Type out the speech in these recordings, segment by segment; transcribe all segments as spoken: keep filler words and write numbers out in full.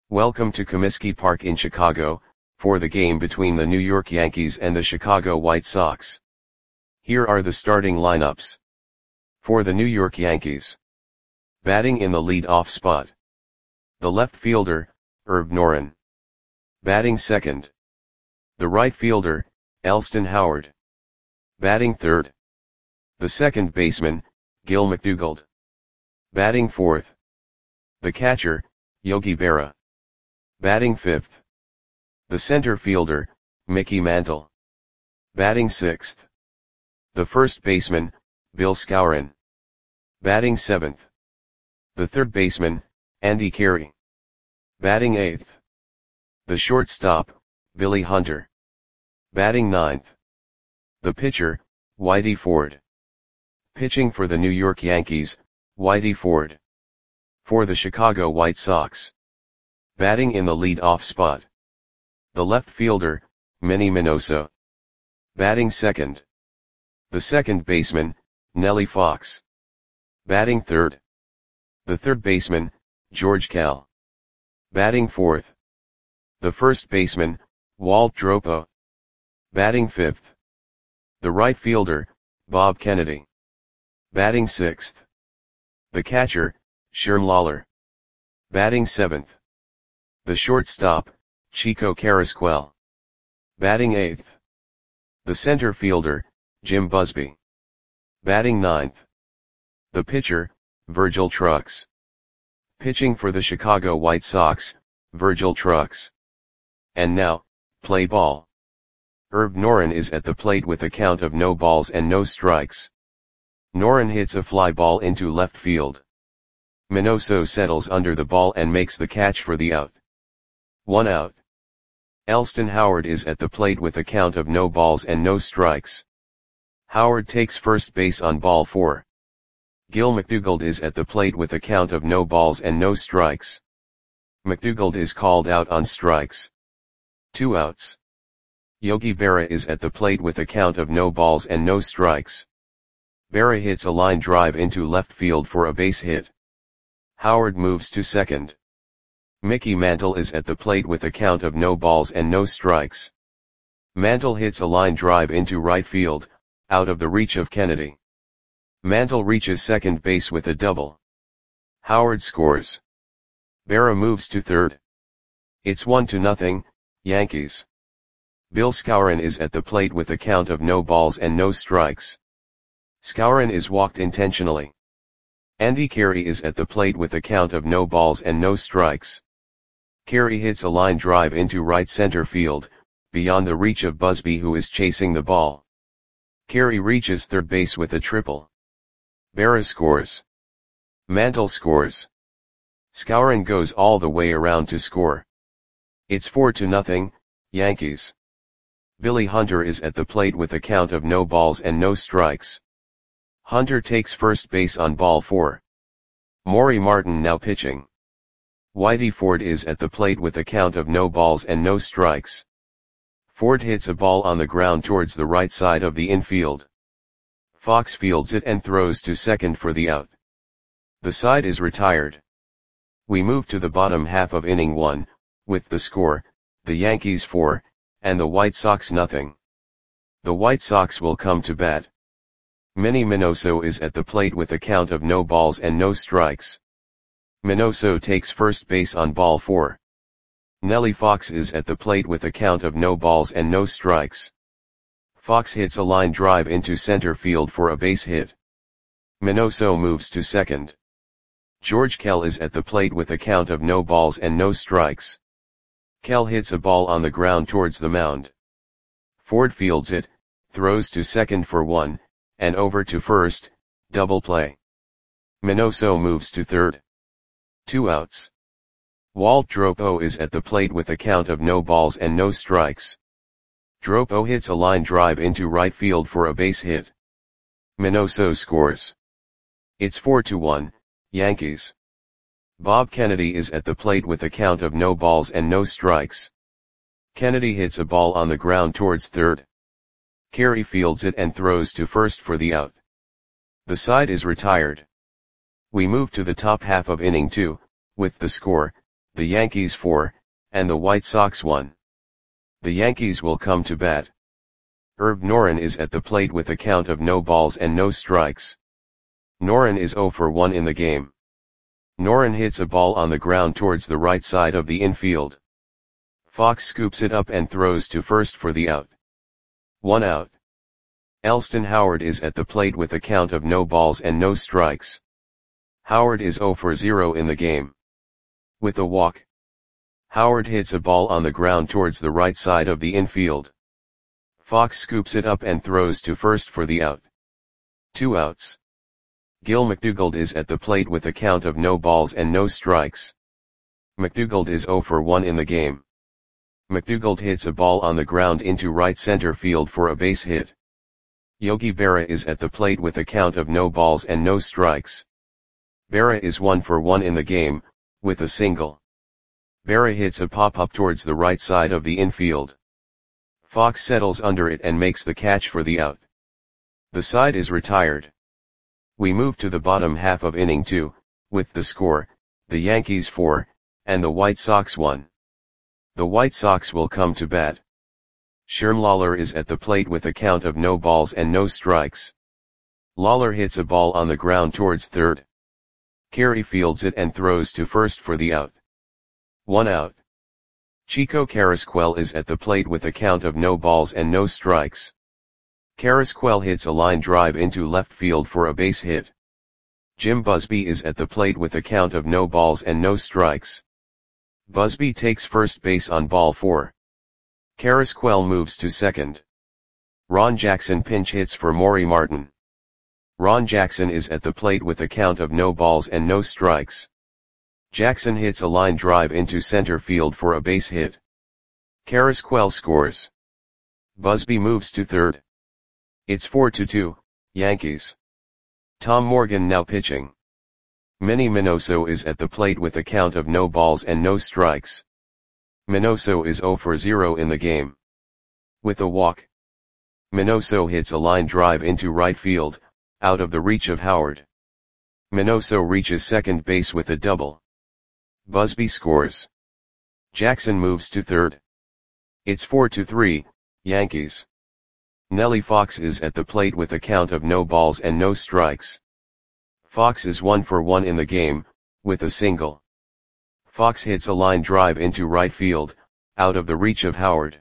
Welcome to Comiskey Park in Chicago, for the game between the New York Yankees and the Chicago White Sox. Here are the starting lineups. For the New York Yankees. Batting in the lead-off spot. The left fielder, Herb Noren. Batting second. The right fielder, Elston Howard. Batting third. The second baseman, Gil McDougald. Batting fourth. The catcher, Yogi Berra. Batting fifth. The center fielder, Mickey Mantle. Batting sixth. The first baseman, Bill Skowron. Batting seventh. The third baseman, Andy Carey. Batting eighth. The shortstop, Billy Hunter. Batting ninth. The pitcher, Whitey Ford. Pitching for the New York Yankees, Whitey Ford. For the Chicago White Sox. Batting in the lead-off spot. The left fielder, Manny Minoso. Batting second. The second baseman, Nellie Fox. Batting third. The third baseman, George Kell. Batting fourth. The first baseman, Walt Dropo. Batting fifth. The right fielder, Bob Kennedy. Batting sixth. The catcher, Sherm Lawler. Batting seventh. The shortstop, Chico Carrasquel. Batting eighth. The center fielder, Jim Busby. Batting ninth. The pitcher, Virgil Trucks. Pitching for the Chicago White Sox, Virgil Trucks. And now, play ball. Herb Noren is at the plate with a count of no balls and no strikes. Noren hits a fly ball into left field. Minoso settles under the ball and makes the catch for the out. One out. Elston Howard is at the plate with a count of no balls and no strikes. Howard takes first base on ball four. Gil McDougald is at the plate with a count of no balls and no strikes. McDougald is called out on strikes. Two outs. Yogi Berra is at the plate with a count of no balls and no strikes. Berra hits a line drive into left field for a base hit. Howard moves to second. Mickey Mantle is at the plate with a count of no balls and no strikes. Mantle hits a line drive into right field, out of the reach of Kennedy. Mantle reaches second base with a double. Howard scores. Berra moves to third. It's one to nothing, Yankees. Bill Skowron is at the plate with a count of no balls and no strikes. Skowron is walked intentionally. Andy Carey is at the plate with a count of no balls and no strikes. Carey hits a line drive into right center field, beyond the reach of Busby, who is chasing the ball. Carey reaches third base with a triple. Berra scores. Mantle scores. Skowron goes all the way around to score. It's four to nothing, Yankees. Billy Hunter is at the plate with a count of no balls and no strikes. Hunter takes first base on ball four. Maury Martin now pitching. Whitey Ford is at the plate with a count of no balls and no strikes. Ford hits a ball on the ground towards the right side of the infield. Fox fields it and throws to second for the out. The side is retired. We move to the bottom half of inning one, with the score, the Yankees four, and the White Sox nothing. The White Sox will come to bat. Manny Minoso is at the plate with a count of no balls and no strikes. Minoso takes first base on ball four. Nellie Fox is at the plate with a count of no balls and no strikes. Fox hits a line drive into center field for a base hit. Minoso moves to second. George Kell is at the plate with a count of no balls and no strikes. Kell hits a ball on the ground towards the mound. Ford fields it, throws to second for one, and over to first, double play. Minoso moves to third. Two outs. Walt Dropo is at the plate with a count of no balls and no strikes. Dropo hits a line drive into right field for a base hit. Minoso scores. It's four to one, Yankees. Bob Kennedy is at the plate with a count of no balls and no strikes. Kennedy hits a ball on the ground towards third. Carey fields it and throws to first for the out. The side is retired. We move to the top half of inning two, with the score, the Yankees four, and the White Sox one. The Yankees will come to bat. Herb Noren is at the plate with a count of no balls and no strikes. Noren is zero for one in the game. Noren hits a ball on the ground towards the right side of the infield. Fox scoops it up and throws to first for the out. One out. Elston Howard is at the plate with a count of no balls and no strikes. Howard is zero for zero in the game. With a walk, Howard hits a ball on the ground towards the right side of the infield. Fox scoops it up and throws to first for the out. Two outs. Gil McDougald is at the plate with a count of no balls and no strikes. McDougald is zero for one in the game. McDougald hits a ball on the ground into right center field for a base hit. Yogi Berra is at the plate with a count of no balls and no strikes. Berra is one for one in the game, with a single. Berra hits a pop-up towards the right side of the infield. Fox settles under it and makes the catch for the out. The side is retired. We move to the bottom half of inning two, with the score, the Yankees four, and the White Sox one. The White Sox will come to bat. Sherm Lawler is at the plate with a count of no balls and no strikes. Lawler hits a ball on the ground towards third. Carey fields it and throws to first for the out. One out. Chico Carrasquel is at the plate with a count of no balls and no strikes. Carrasquel hits a line drive into left field for a base hit. Jim Busby is at the plate with a count of no balls and no strikes. Busby takes first base on ball four. Carrasquel moves to second. Ron Jackson pinch hits for Maury Martin. Ron Jackson is at the plate with a count of no balls and no strikes. Jackson hits a line drive into center field for a base hit. Carrasquel scores. Busby moves to third. It's four to two, Yankees. Tom Morgan now pitching. Manny Minoso is at the plate with a count of no balls and no strikes. Minoso is zero for zero in the game. With a walk, Minoso hits a line drive into right field, out of the reach of Howard. Minoso reaches second base with a double. Busby scores. Jackson moves to third. It's four to three, Yankees. Nellie Fox is at the plate with a count of no balls and no strikes. Fox is one for one in the game, with a single. Fox hits a line drive into right field, out of the reach of Howard.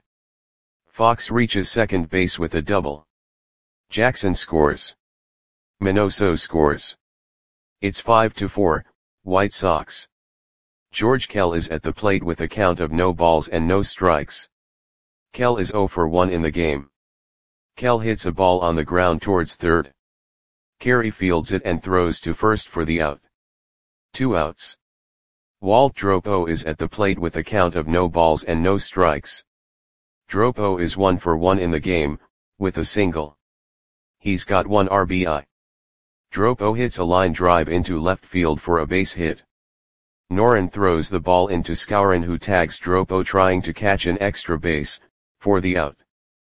Fox reaches second base with a double. Jackson scores. Minoso scores. It's five to four, White Sox. George Kell is at the plate with a count of no balls and no strikes. Kell is zero for one in the game. Kell hits a ball on the ground towards third. Carey fields it and throws to first for the out. Two outs. Walt Dropo is at the plate with a count of no balls and no strikes. Dropo is one for one in the game, with a single. He's got one R B I. Dropo hits a line drive into left field for a base hit. Noren throws the ball into Skowron, who tags Dropo trying to catch an extra base, for the out.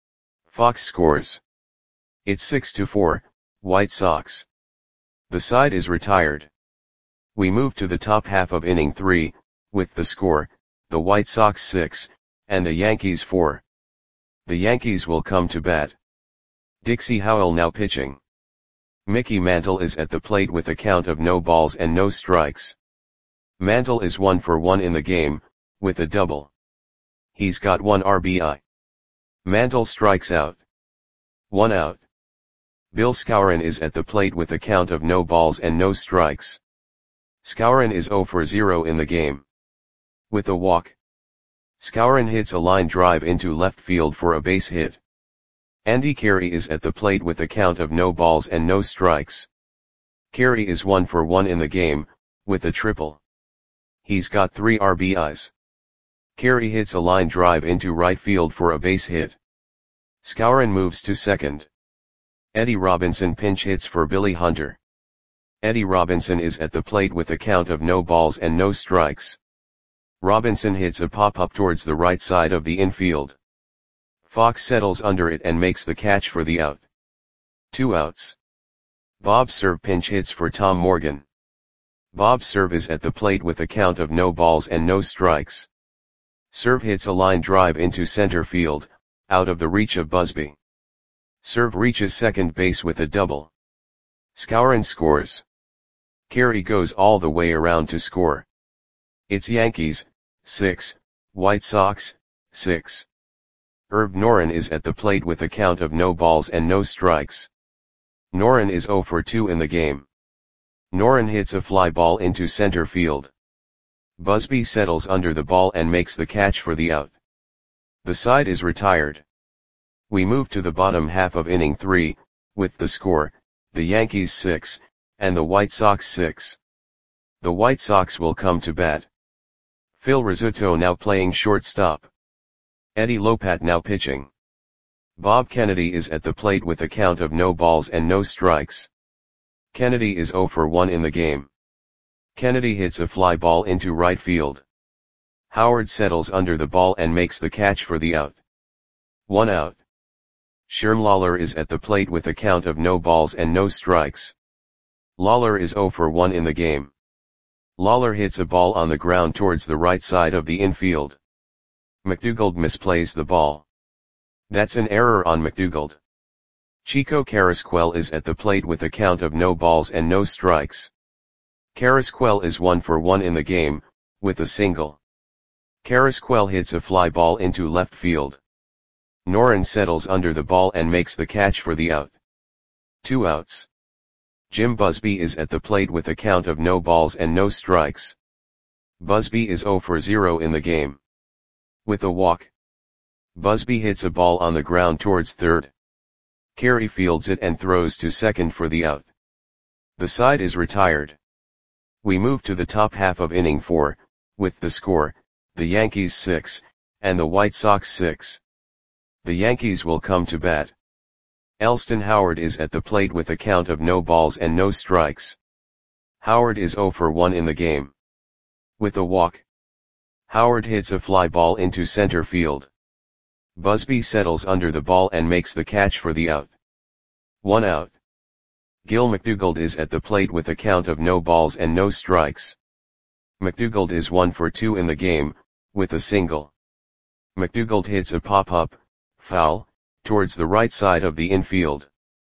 Fox scores. It's six to four, White Sox. The side is retired. We move to the top half of inning three, with the score, the White Sox six, and the Yankees four. The Yankees will come to bat. Dixie Howell now pitching. Mickey Mantle is at the plate with a count of no balls and no strikes. Mantle is one for one in the game, with a double. He's got one R B I. Mantle strikes out. One out. Bill Skowron is at the plate with a count of no balls and no strikes. Skowron is zero for zero in the game. With a walk, Skowron hits a line drive into left field for a base hit. Andy Carey is at the plate with a count of no balls and no strikes. Carey is one for one in the game, with a triple. He's got three R B Is. Carey hits a line drive into right field for a base hit. Skowron moves to second. Eddie Robinson pinch hits for Billy Hunter. Eddie Robinson is at the plate with a count of no balls and no strikes. Robinson hits a pop-up towards the right side of the infield. Fox settles under it and makes the catch for the out. Two outs. Bob Cerv pinch hits for Tom Morgan. Bob's serve is at the plate with a count of no balls and no strikes. Serve hits a line drive into center field, out of the reach of Busby. Serve reaches second base with a double. Skowron scores. Carey goes all the way around to score. It's Yankees, six, White Sox, six. Herb Noren is at the plate with a count of no balls and no strikes. Noren is zero for two in the game. Noren hits a fly ball into center field. Busby settles under the ball and makes the catch for the out. The side is retired. We move to the bottom half of inning three, with the score, the Yankees six, and the White Sox six. The White Sox will come to bat. Phil Rizzuto now playing shortstop. Eddie Lopat now pitching. Bob Kennedy is at the plate with a count of no balls and no strikes. Kennedy is zero for one in the game. Kennedy hits a fly ball into right field. Howard settles under the ball and makes the catch for the out. One out. Sherm Lawler is at the plate with a count of no balls and no strikes. Lawler is zero for one in the game. Lawler hits a ball on the ground towards the right side of the infield. McDougald misplays the ball. That's an error on McDougald. Chico Carrasquel is at the plate with a count of no balls and no strikes. Carrasquel is one for one in the game, with a single. Carrasquel hits a fly ball into left field. Noren settles under the ball and makes the catch for the out. Two outs. Jim Busby is at the plate with a count of no balls and no strikes. Busby is zero for zero in the game. With a walk. Busby hits a ball on the ground towards third. Carey fields it and throws to second for the out. The side is retired. We move to the top half of inning four, with the score, the Yankees six, and the White Sox six. The Yankees will come to bat. Elston Howard is at the plate with a count of no balls and no strikes. Howard is zero for one in the game. With a walk. Howard hits a fly ball into center field. Busby settles under the ball and makes the catch for the out. One out. Gil McDougald is at the plate with a count of no balls and no strikes. McDougald is one for two in the game, with a single. McDougald hits a pop-up, foul, towards the right side of the infield.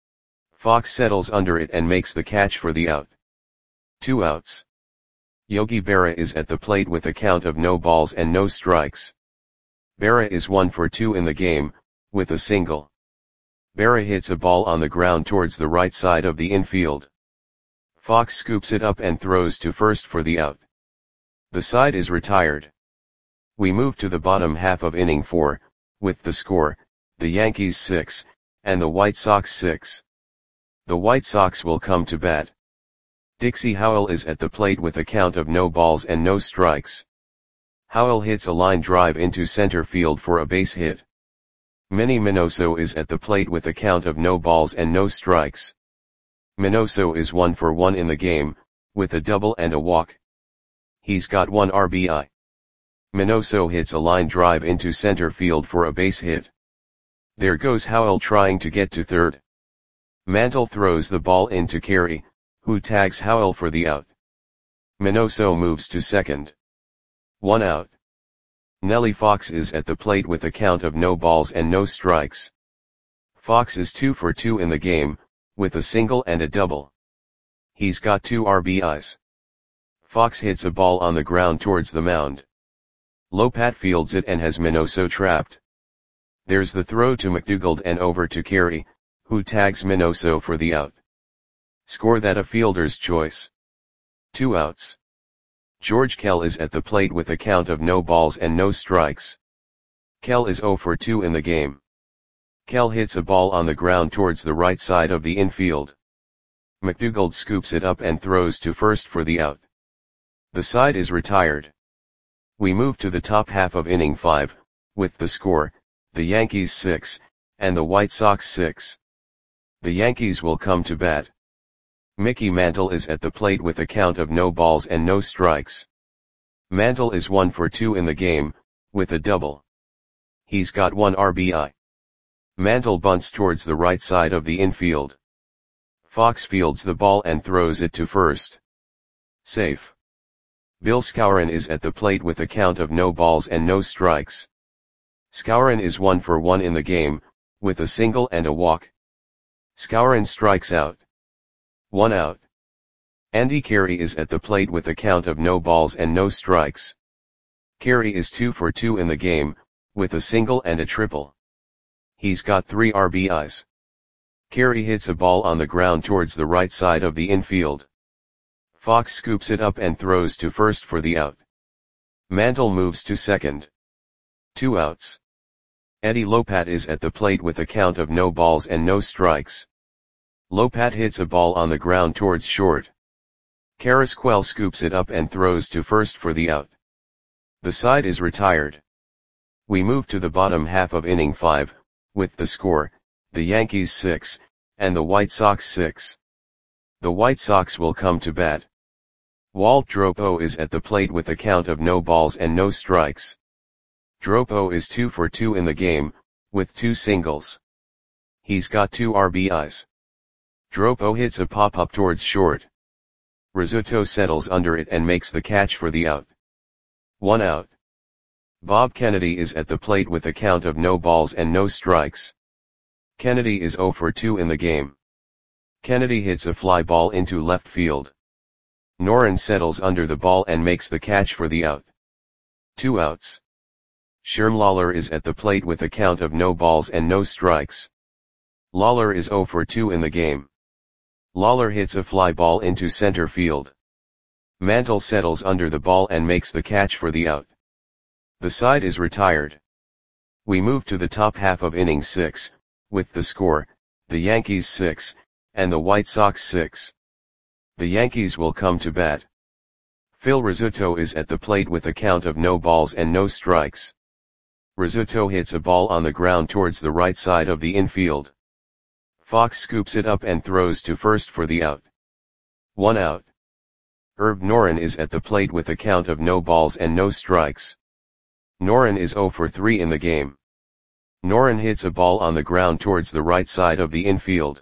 Fox settles under it and makes the catch for the out. Two outs. Yogi Berra is at the plate with a count of no balls and no strikes. Berra is one for two in the game, with a single. Berra hits a ball on the ground towards the right side of the infield. Fox scoops it up and throws to first for the out. The side is retired. We move to the bottom half of inning four, with the score, the Yankees six, and the White Sox six. The White Sox will come to bat. Dixie Howell is at the plate with a count of no balls and no strikes. Howell hits a line drive into center field for a base hit. Manny Minoso is at the plate with a count of no balls and no strikes. Minoso is one for one in the game, with a double and a walk. He's got one R B I. Minoso hits a line drive into center field for a base hit. There goes Howell trying to get to third. Mantle throws the ball into Carey, who tags Howell for the out. Minoso moves to second. One out. Nellie Fox is at the plate with a count of no balls and no strikes. Fox is two for two in the game, with a single and a double. He's got two R B Is. Fox hits a ball on the ground towards the mound. Lopat fields it and has Minoso trapped. There's the throw to McDougald and over to Carey, who tags Minoso for the out. Score that a fielder's choice. Two outs. George Kell is at the plate with a count of no balls and no strikes. Kell is zero for two in the game. Kell hits a ball on the ground towards the right side of the infield. McDougald scoops it up and throws to first for the out. The side is retired. We move to the top half of inning five, with the score, the Yankees six, and the White Sox six. The Yankees will come to bat. Mickey Mantle is at the plate with a count of no balls and no strikes. Mantle is one for two in the game, with a double. He's got one R B I. Mantle bunts towards the right side of the infield. Fox fields the ball and throws it to first. Safe. Bill Skowron is at the plate with a count of no balls and no strikes. Skowron is one for one in the game, with a single and a walk. Skowron strikes out. One out. Andy Carey is at the plate with a count of no balls and no strikes. Carey is two for two in the game, with a single and a triple. He's got three R B Is. Carey hits a ball on the ground towards the right side of the infield. Fox scoops it up and throws to first for the out. Mantle moves to second. Two outs. Eddie Lopat is at the plate with a count of no balls and no strikes. Lopat hits a ball on the ground towards short. Carrasquel scoops it up and throws to first for the out. The side is retired. We move to the bottom half of inning five, with the score, the Yankees six, and the White Sox six. The White Sox will come to bat. Walt Dropo is at the plate with a count of no balls and no strikes. Dropo is two for two in the game, with two singles. He's got two R B Is. Dropo hits a pop-up towards short. Rizzuto settles under it and makes the catch for the out. One out. Bob Kennedy is at the plate with a count of no balls and no strikes. Kennedy is zero for two in the game. Kennedy hits a fly ball into left field. Noren settles under the ball and makes the catch for the out. Two outs. Sherm Lawler is at the plate with a count of no balls and no strikes. Lawler is zero for two in the game. Lawler hits a fly ball into center field. Mantle settles under the ball and makes the catch for the out. The side is retired. We move to the top half of inning six, with the score, the Yankees six, and the White Sox six. The Yankees will come to bat. Phil Rizzuto is at the plate with a count of no balls and no strikes. Rizzuto hits a ball on the ground towards the right side of the infield. Fox scoops it up and throws to first for the out. One out. Herb Noren is at the plate with a count of no balls and no strikes. Noren is zero for three in the game. Noren hits a ball on the ground towards the right side of the infield.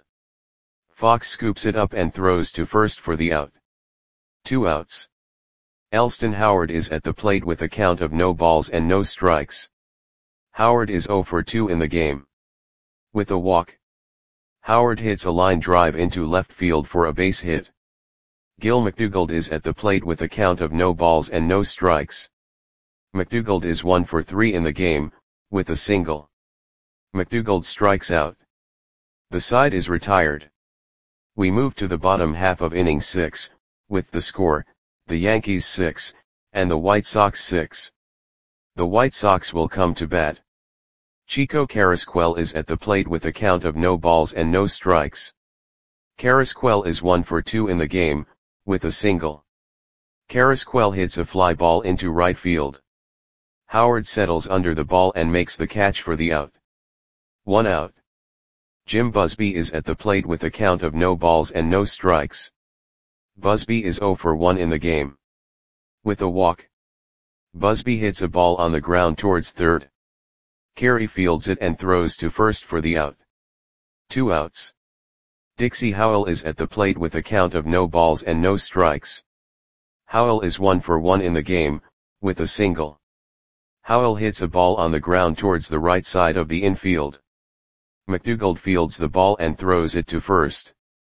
Fox scoops it up and throws to first for the out. Two outs. Elston Howard is at the plate with a count of no balls and no strikes. Howard is zero for two in the game. With a walk. Howard hits a line drive into left field for a base hit. Gil McDougald is at the plate with a count of no balls and no strikes. McDougald is one for three in the game, with a single. McDougald strikes out. The side is retired. We move to the bottom half of inning six, with the score, the Yankees six, and the White Sox six. The White Sox will come to bat. Chico Carrasquel is at the plate with a count of no balls and no strikes. Carrasquel is one for two in the game, with a single. Carrasquel hits a fly ball into right field. Howard settles under the ball and makes the catch for the out. One out. Jim Busby is at the plate with a count of no balls and no strikes. Busby is zero for one in the game. With a walk. Busby hits a ball on the ground towards third. Carey fields it and throws to first for the out. Two outs. Dixie Howell is at the plate with a count of no balls and no strikes. Howell is one for one in the game, with a single. Howell hits a ball on the ground towards the right side of the infield. McDougald fields the ball and throws it to first.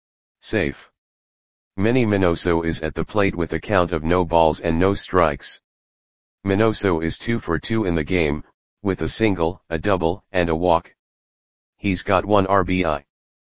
Safe. Manny Minoso is at the plate with a count of no balls and no strikes. Minoso is two for two in the game, with a single, a double, and a walk. He's got one R B I.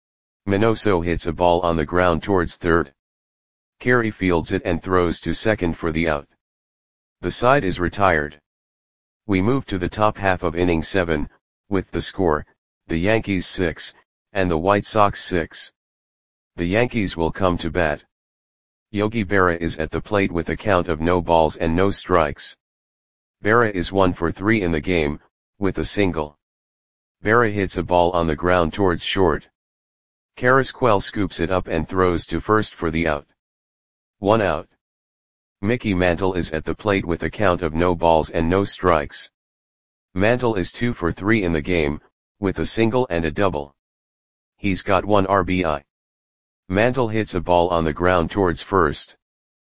Minoso hits a ball on the ground towards third. Carey fields it and throws to second for the out. The side is retired. We move to the top half of inning seven, with the score, the Yankees six, and the White Sox six. The Yankees will come to bat. Yogi Berra is at the plate with a count of no balls and no strikes. Berra is one for three in the game, with a single. Berra hits a ball on the ground towards short. Carrasquel scoops it up and throws to first for the out. One out. Mickey Mantle is at the plate with a count of no balls and no strikes. Mantle is two for three in the game, with a single and a double. He's got one R B I. Mantle hits a ball on the ground towards first.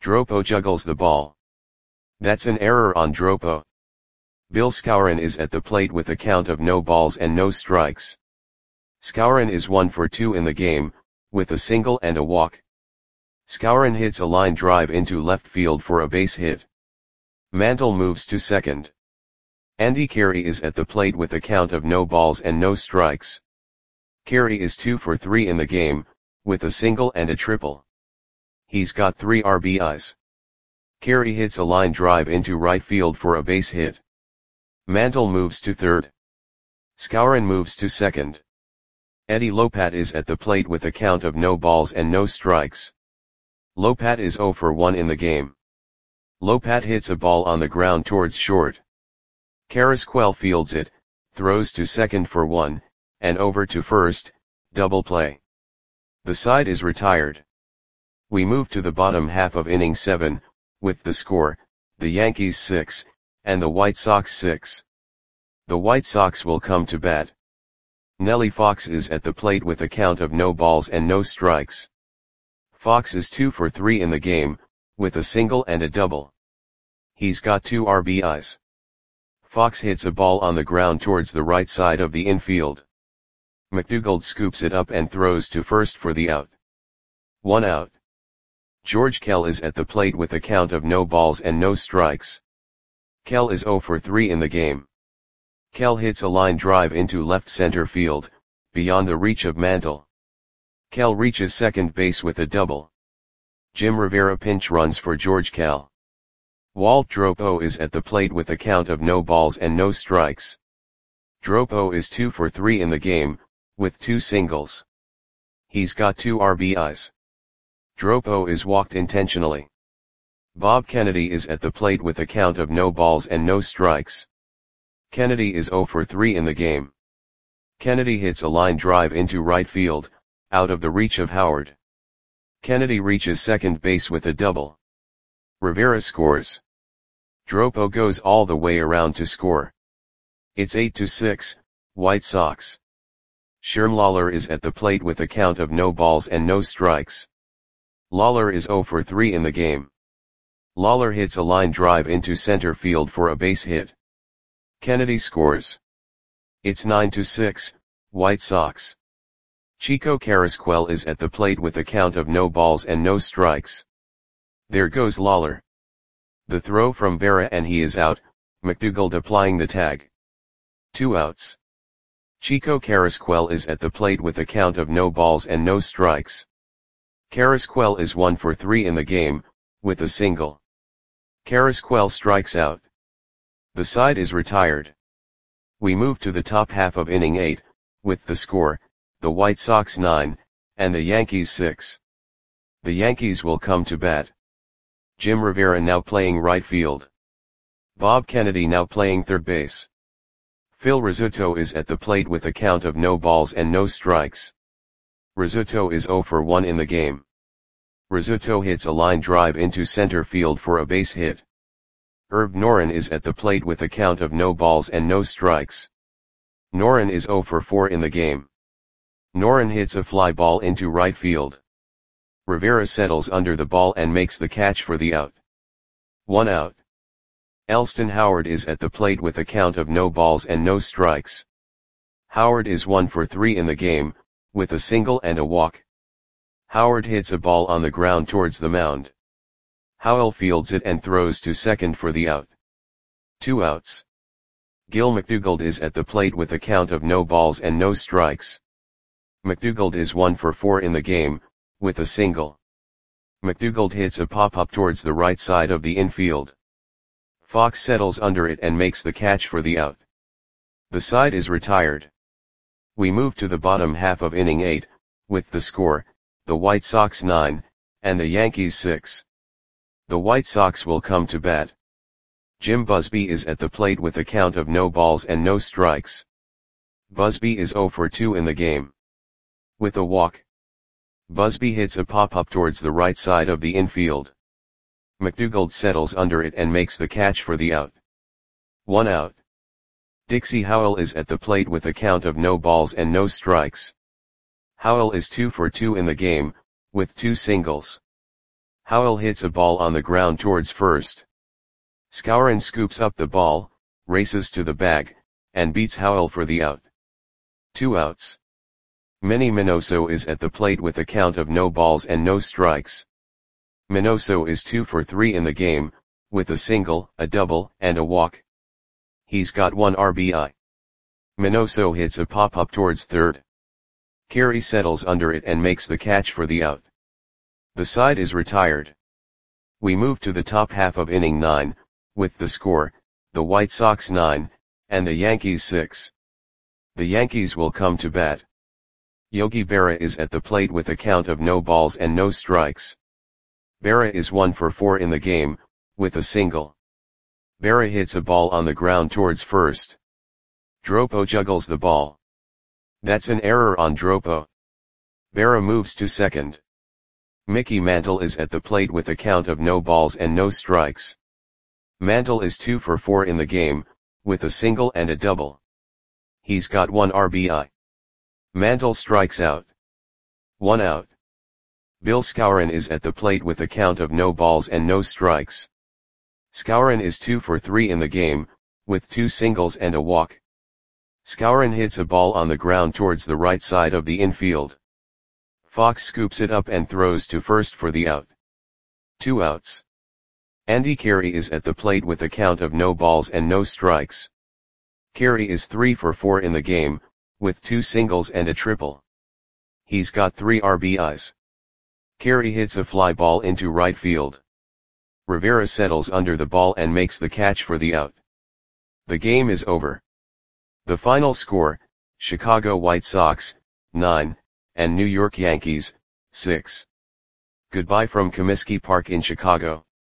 Dropo juggles the ball. That's an error on Dropo. Bill Skowron is at the plate with a count of no balls and no strikes. Skowron is one for two in the game, with a single and a walk. Skowron hits a line drive into left field for a base hit. Mantle moves to second. Andy Carey is at the plate with a count of no balls and no strikes. Carey is two for three in the game, with a single and a triple. He's got three R B Is. Carey hits a line drive into right field for a base hit. Mantle moves to third. Skowron moves to second. Eddie Lopat is at the plate with a count of no balls and no strikes. Lopat is zero for one in the game. Lopat hits a ball on the ground towards short. Carrasquel fields it, throws to second for one, and over to first, double play. The side is retired. We move to the bottom half of inning seven, with the score, the Yankees six, and the White Sox six. The White Sox will come to bat. Nellie Fox is at the plate with a count of no balls and no strikes. Fox is two for three in the game, with a single and a double. He's got two R B Is. Fox hits a ball on the ground towards the right side of the infield. McDougald scoops it up and throws to first for the out. One out. George Kell is at the plate with a count of no balls and no strikes. Kell is zero for three in the game. Kell hits a line drive into left center field, beyond the reach of Mantle. Kell reaches second base with a double. Jim Rivera pinch runs for George Kell. Walt Dropo is at the plate with a count of no balls and no strikes. Dropo is two for three in the game, with two singles. He's got two R B Is. Dropo is walked intentionally. Bob Kennedy is at the plate with a count of no balls and no strikes. Kennedy is zero for three in the game. Kennedy hits a line drive into right field, out of the reach of Howard. Kennedy reaches second base with a double. Rivera scores. Dropo goes all the way around to score. It's eight to six, White Sox. Sherm Lawler is at the plate with a count of no balls and no strikes. Lawler is zero for three in the game. Lawler hits a line drive into center field for a base hit. Kennedy scores. It's nine to six, White Sox. Chico Carrasquel is at the plate with a count of no balls and no strikes. There goes Lawler. The throw from Berra and he is out, McDougald applying the tag. Two outs. Chico Carrasquel is at the plate with a count of no balls and no strikes. Carrasquel is one for three in the game, with a single. Carrasquel strikes out. The side is retired. We move to the top half of inning eight, with the score, the White Sox nine, and the Yankees six. The Yankees will come to bat. Jim Rivera now playing right field. Bob Kennedy now playing third base. Phil Rizzuto is at the plate with a count of no balls and no strikes. Rizzuto is zero for one in the game. Rizzuto hits a line drive into center field for a base hit. Herb Noren is at the plate with a count of no balls and no strikes. Noren is zero for four in the game. Noren hits a fly ball into right field. Rivera settles under the ball and makes the catch for the out. One out. Elston Howard is at the plate with a count of no balls and no strikes. Howard is one for three in the game, with a single and a walk. Howard hits a ball on the ground towards the mound. Howell fields it and throws to second for the out. Two outs. Gil McDougald is at the plate with a count of no balls and no strikes. McDougald is one for four in the game, with a single. McDougald hits a pop-up towards the right side of the infield. Fox settles under it and makes the catch for the out. The side is retired. We move to the bottom half of inning eight, with the score, the White Sox nine, and the Yankees six. The White Sox will come to bat. Jim Busby is at the plate with a count of no balls and no strikes. Busby is zero for two in the game. With a walk. Busby hits a pop-up towards the right side of the infield. McDougald settles under it and makes the catch for the out. One out. Dixie Howell is at the plate with a count of no balls and no strikes. Howell is two for two in the game, with two singles. Howell hits a ball on the ground towards first. Skowron scoops up the ball, races to the bag, and beats Howell for the out. Two outs. Manny Minoso is at the plate with a count of no balls and no strikes. Minoso is two for three in the game, with a single, a double, and a walk. He's got one R B I. Minoso hits a pop-up towards third. Carey settles under it and makes the catch for the out. The side is retired. We move to the top half of inning nine, with the score, the White Sox nine, and the Yankees six. The Yankees will come to bat. Yogi Berra is at the plate with a count of no balls and no strikes. Berra is one for four in the game, with a single. Berra hits a ball on the ground towards first. Dropo juggles the ball. That's an error on Dropo. Berra moves to second. Mickey Mantle is at the plate with a count of no balls and no strikes. Mantle is two for four in the game, with a single and a double. He's got one R B I. Mantle strikes out. One out. Bill Skowron is at the plate with a count of no balls and no strikes. Skowron is two for three in the game, with two singles and a walk. Skowron hits a ball on the ground towards the right side of the infield. Fox scoops it up and throws to first for the out. Two outs. Andy Carey is at the plate with a count of no balls and no strikes. Carey is three for four in the game, with two singles and a triple. He's got three R B Is. Carey hits a fly ball into right field. Rivera settles under the ball and makes the catch for the out. The game is over. The final score, Chicago White Sox, nine, and New York Yankees, six. Goodbye from Comiskey Park in Chicago.